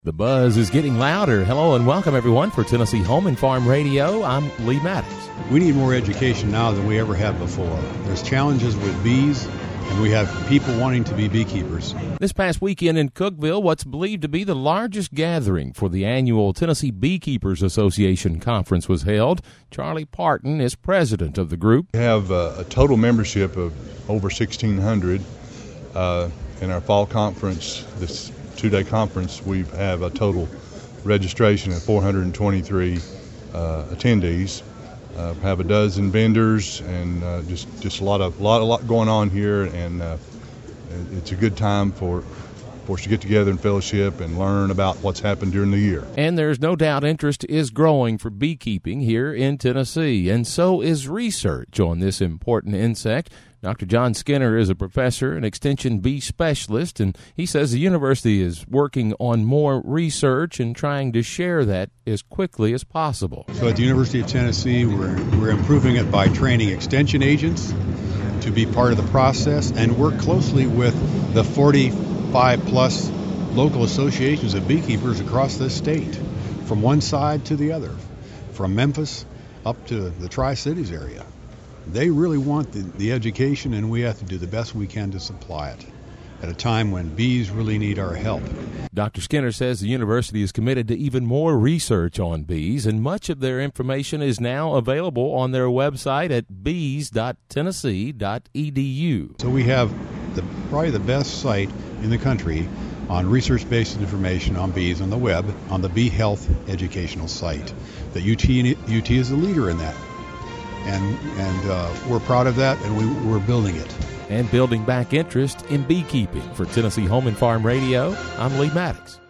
The buzz is getting louder. Hello and welcome, everyone, for Tennessee Home and Farm Radio. I'm Lee Maddox. We need more education now than we ever have before. There's challenges with bees, and we have people wanting to be beekeepers. This past weekend in Cookeville, what's believed to be the largest gathering for the annual Tennessee Beekeepers Association conference was held. Charlie Parton is president of the group. We have a total membership of over 1,600 in our fall conference. This two-day conference, we have a total registration of 423 attendees. Have a dozen vendors and just a lot going on here, and it's a good time for us to get together and fellowship and learn about what's happened during the year. And there's no doubt interest is growing for beekeeping here in Tennessee, and so is research on this important insect. Dr. John Skinner is a professor and extension bee specialist, and he says the university is working on more research and trying to share that as quickly as possible. So at the University of Tennessee, we're improving it by training extension agents to be part of the process and work closely with the 45-plus local associations of beekeepers across the state, from one side to the other, from Memphis up to the Tri-Cities area. They really want the education, and we have to do the best we can to supply it at a time when bees really need our help. Dr. Skinner says the university is committed to even more research on bees, and much of their information is now available on their website at bees.tennessee.edu. So we have probably the best site in the country on research-based information on bees on the web, on the Bee Health educational site. The UT is the leader in that. And we're proud of that, and we're building it. And building back interest in beekeeping. For Tennessee Home and Farm Radio, I'm Lee Maddox.